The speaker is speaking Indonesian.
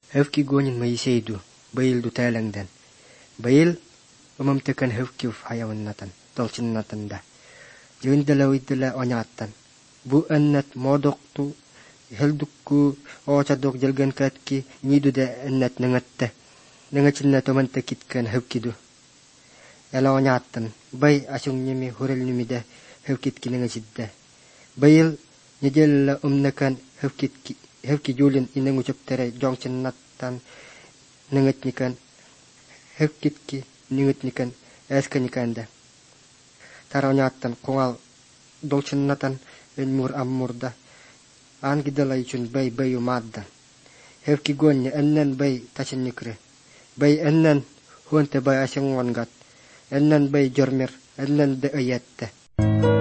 Hevki gonin mayiseydu, bayıldu tälengden. Bayıl, umamtekan hevki hayavannatan, dolçinnatanda. Jığındala uydala oñattan. Bu annet modoktu, heldukku, oçadok jelgan katki, nidu da annet nangatta. Nangacinna tomanta kitkan hevkidu. Ela oñattan, bay asung nimi hurel nimi da hevkitki nangacidda. Bayıl, nijalla umnakan hevki julin inang ucaptere jongcinnattan nangatnikan hevkitki nangatnikan eskanikan tarawnyatan kongal dolcinnatan enmur ammurda an gidalay chun bay umadda hevki gonya ennan bay tacinnikre bay ennan hunte bay asangwangat ennan bay jormir ennan de ayatte